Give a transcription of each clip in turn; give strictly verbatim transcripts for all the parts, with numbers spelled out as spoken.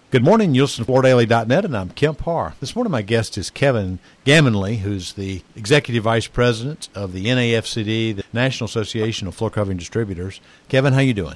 Good morning. You listen to Florida Daily dot net, and I'm Kemp Harr. This morning my guest is Kevin Gammonley, who's the Executive Vice President of the N A F C D, the National Association of Floor Covering Distributors. Kevin, how you doing?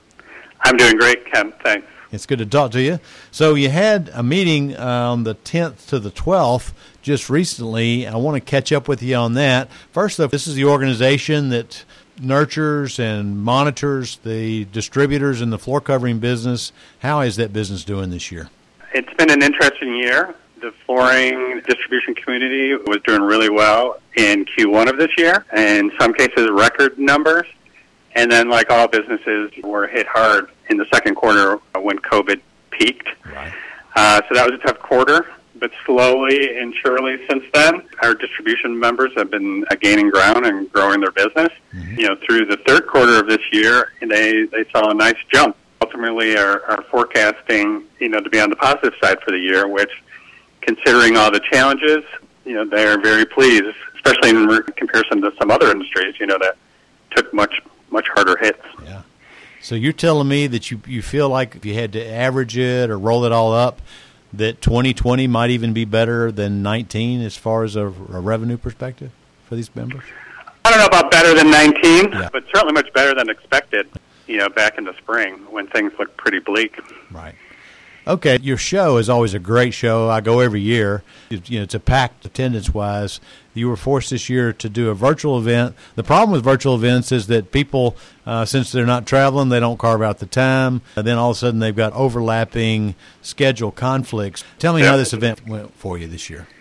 I'm doing great, Kemp. Thanks. It's good to talk to you. So you had a meeting on the tenth to the twelfth just recently. I want to catch up with you on that. First off, this is the organization that nurtures and monitors the distributors in the floor covering business. How is that business doing this year? It's been an interesting year. The flooring distribution community was doing really well in Q one of this year, and in some cases record numbers. And then, like all businesses, were hit hard in the second quarter when COVID peaked. Right. Uh, so that was a tough quarter. But slowly and surely since then, our distribution members have been uh, gaining ground and growing their business. Mm-hmm. You know, through the third quarter of this year, they, they saw a nice jump. Ultimately, are, are forecasting, you know, to be on the positive side for the year, which, considering all the challenges, you know, they are very pleased, especially in re- comparison to some other industries, you know, that took much, much harder hits. Yeah. So you're telling me that you, you feel like if you had to average it or roll it all up, that twenty twenty might even be better than nineteen as far as a, a revenue perspective for these members? I don't know about better than nineteen, yeah. but certainly much better than expected, you know, back in the spring when things looked pretty bleak. Right. Okay, your show is always a great show. I go every year. You know, it's a packed attendance-wise. You were forced this year to do a virtual event. The problem with virtual events is that people, uh, since they're not traveling, they don't carve out the time. And then all of a sudden they've got overlapping schedule conflicts. Tell me yeah. how this event went for you this year.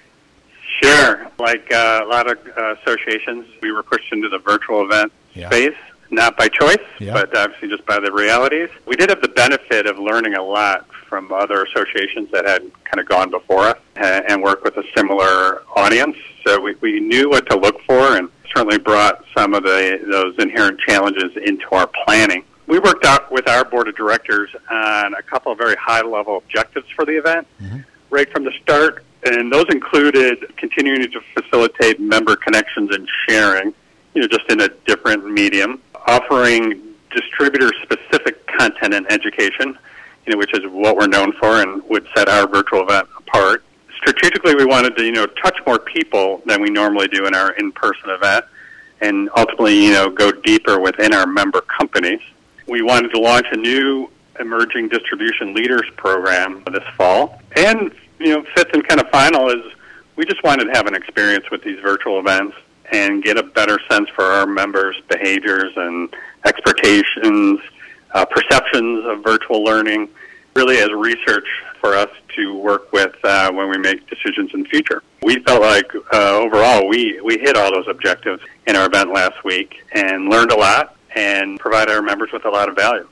Sure. Like uh, a lot of uh, associations, we were pushed into the virtual event yeah. space. Not by choice, yeah. but obviously just by the realities. We did have the benefit of learning a lot from other associations that had kind of gone before us and worked with a similar audience. So we, we knew what to look for and certainly brought some of the those inherent challenges into our planning. We worked out with our board of directors on a couple of very high-level objectives for the event mm-hmm. right from the start, and those included continuing to facilitate member connections and sharing, you know, just in a different medium, offering distributor-specific content and education, you know, which is what we're known for and would set our virtual event apart. Strategically, we wanted to, you know, touch more people than we normally do in our in-person event and ultimately, you know, go deeper within our member companies. We wanted to launch a new emerging distribution leaders program this fall. And, you know, fifth and kind of final is we just wanted to have an experience with these virtual events and get a better sense for our members' behaviors and expectations, uh, perceptions of virtual learning, really as research for us to work with uh, when we make decisions in the future. We felt like uh, overall we, we hit all those objectives in our event last week and learned a lot and provided our members with a lot of value.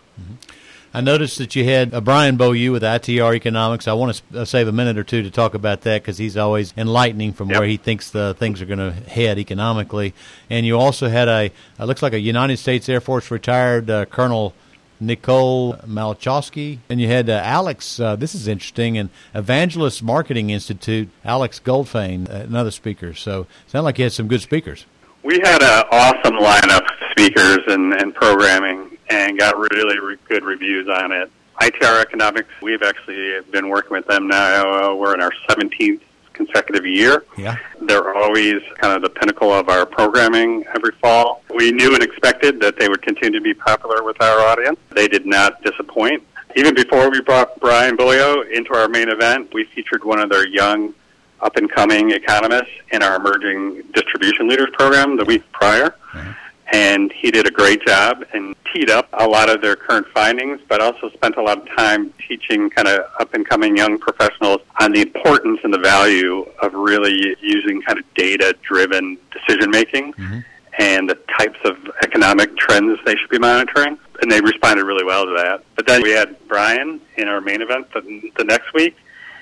I noticed that you had uh, Brian Beaulieu with I T R Economics. I want to uh, save a minute or two to talk about that because he's always enlightening from yep. where he thinks the things are going to head economically. And you also had a, uh, looks like a United States Air Force retired uh, Colonel Nicole Malachowski. And you had uh, Alex, uh, this is interesting, and Evangelist Marketing Institute, Alex Goldfein, uh, another speaker. So it sounded like you had some good speakers. We had an awesome lineup of speakers and, and programming and got really re- good reviews on it. I T R Economics, we've actually been working with them now. Uh, we're in our seventeenth consecutive year. Yeah. They're always kind of the pinnacle of our programming every fall. We knew and expected that they would continue to be popular with our audience. They did not disappoint. Even before we brought Brian Beaulieu into our main event, we featured one of their young, up-and-coming economists in our Emerging Distribution Leaders program the week prior. Mm-hmm. And he did a great job and teed up a lot of their current findings, but also spent a lot of time teaching kind of up-and-coming young professionals on the importance and the value of really using kind of data-driven decision-making mm-hmm. and the types of economic trends they should be monitoring. And they responded really well to that. But then we had Brian in our main event the, the next week.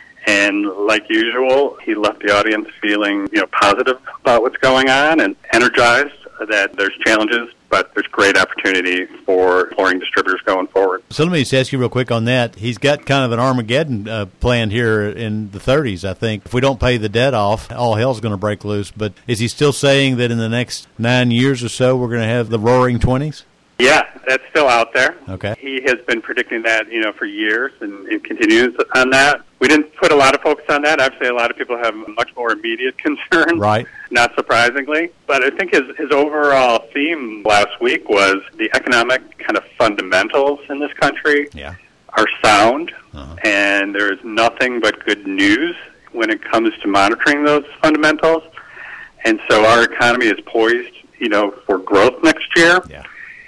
And like usual, he left the audience feeling, you know, positive about what's going on and energized that there's challenges, but there's great opportunity for flooring distributors going forward. So let me just ask you real quick on that. He's got kind of an Armageddon uh, planned here in the thirties, I think. If we don't pay the debt off, all hell's going to break loose. But is he still saying that in the next nine years or so we're going to have the roaring twenties? Yeah, that's still out there. Okay. He has been predicting that, you know, for years, and it continues on that. We didn't put a lot of focus on that. Obviously, a lot of people have much more immediate concerns. Right. Not surprisingly. But I think his, his overall theme last week was the economic kind of fundamentals in this country yeah. are sound, uh-huh. and there is nothing but good news when it comes to monitoring those fundamentals. And so our economy is poised, you know, for growth next year. Yeah.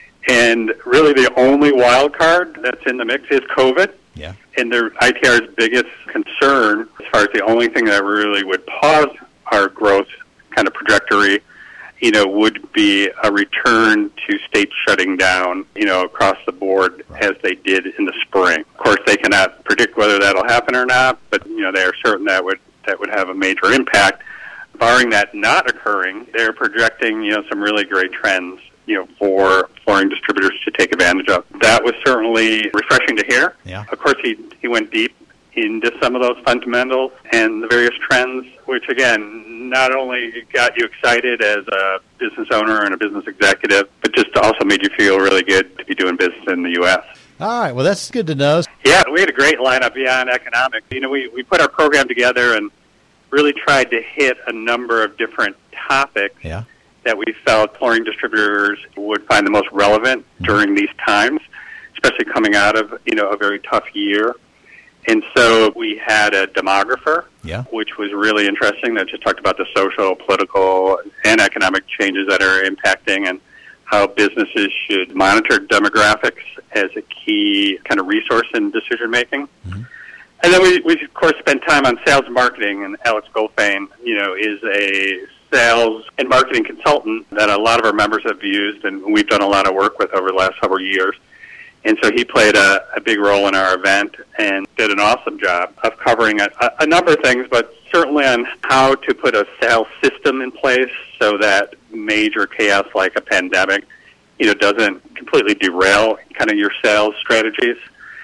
And really the only wild card that's in the mix is COVID. Yeah. And the I T R's biggest concern, as far as the only thing that really would pause our growth kind of trajectory, you know, would be a return to states shutting down, you know, across the board right. as they did in the spring. Of course, they cannot predict whether that'll happen or not, but, you know, they are certain that would that would have a major impact. Barring that not occurring, they're projecting, you know, some really great trends, you know, for flooring distributors to take advantage of. That was certainly refreshing to hear. Yeah. Of course, he he went deep into some of those fundamentals and the various trends, which, again, not only got you excited as a business owner and a business executive, but just also made you feel really good to be doing business in the U S. All right. Well, that's good to know. Yeah, we had a great lineup beyond economics. You know, we, we put our program together and really tried to hit a number of different topics yeah. that we felt flooring distributors would find the most relevant mm-hmm. during these times, especially coming out of, you know, a very tough year. And so we had a demographer, yeah. which was really interesting, that just talked about the social, political, and economic changes that are impacting and how businesses should monitor demographics as a key kind of resource in decision-making. Mm-hmm. And then we, we, of course, spent time on sales and marketing, and Alex Goldfein, you know, is a sales and marketing consultant that a lot of our members have used, and we've done a lot of work with over the last several years. And so he played a, a big role in our event and did an awesome job of covering a, a number of things, but certainly on how to put a sales system in place so that major chaos like a pandemic, you know, doesn't completely derail kind of your sales strategies,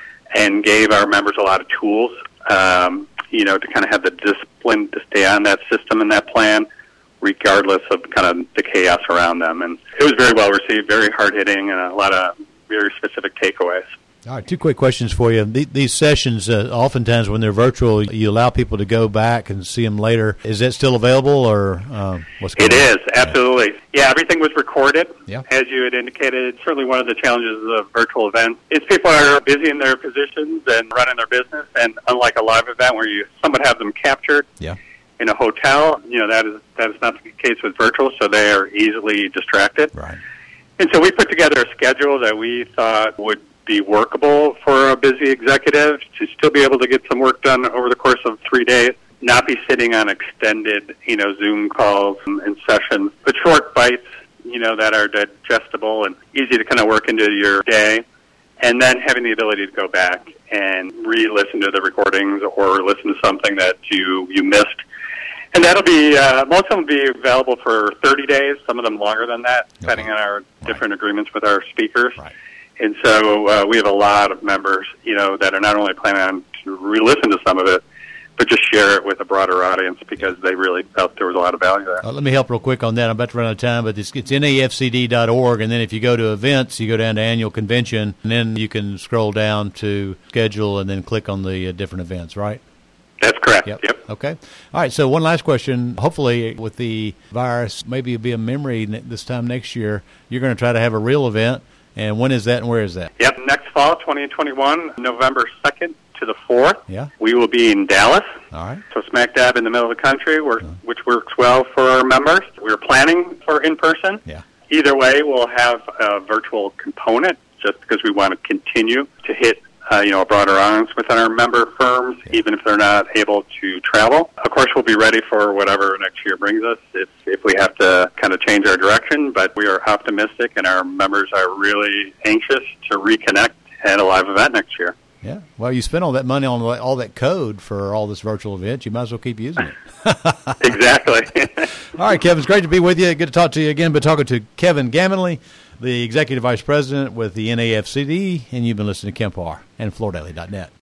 and gave our members a lot of tools, um, you know, to kind of have the discipline to stay on that system and that plan, regardless of kind of the chaos around them. And it was very well received, very hard-hitting, and a lot of very specific takeaways. All right, two quick questions for you. These sessions, uh, oftentimes when they're virtual, you allow people to go back and see them later. Is that still available, or uh, what's going on? It is, yeah. absolutely. Yeah, everything was recorded, yeah. as you had indicated. It's certainly one of the challenges of virtual events is people are busy in their positions and running their business, and unlike a live event where you somewhat have them captured yeah. in a hotel, you know, that is that is not the case with virtual, so they are easily distracted. Right. And so we put together a schedule that we thought would be workable for a busy executive to still be able to get some work done over the course of three days, not be sitting on extended, you know, Zoom calls and, and sessions, but short bites, you know, that are digestible and easy to kind of work into your day, and then having the ability to go back and re-listen to the recordings or listen to something that you, you missed. And that'll be, uh, most of them will be available for thirty days, some of them longer than that, depending okay. on our right. different agreements with our speakers. Right. And so uh, we have a lot of members, you know, that are not only planning on to re-listen to some of it, but just share it with a broader audience because they really felt there was a lot of value there. Uh, let me help real quick on that. I'm about to run out of time, but it's, it's N A F C D dot org, and then if you go to events, you go down to annual convention, and then you can scroll down to schedule and then click on the uh, different events, right? That's correct. Yep. yep. Okay. All right. So one last question. Hopefully, with the virus, maybe it'll be a memory this time next year. You're going to try to have a real event. And when is that and where is that? Yep. Next fall, twenty twenty-one, November second to the fourth. Yeah. We will be in Dallas. All right. So smack dab in the middle of the country, where, uh-huh. which works well for our members. We're planning for in-person. Yeah. Either way, we'll have a virtual component just because we want to continue to hit Uh, you know, a broader audience within our member firms, yeah. even if they're not able to travel. Of course, we'll be ready for whatever next year brings us if, if we have to kind of change our direction, but we are optimistic and our members are really anxious to reconnect at a live event next year. Yeah. Well, you spent all that money on all that code for all this virtual event. You might as well keep using it. Exactly. All right, Kevin, it's great to be with you. Good to talk to you again. But talking to Kevin Gammonley, the Executive Vice President with the N A F C D, and you've been listening to Kemp Harr and Flooredaily dot net.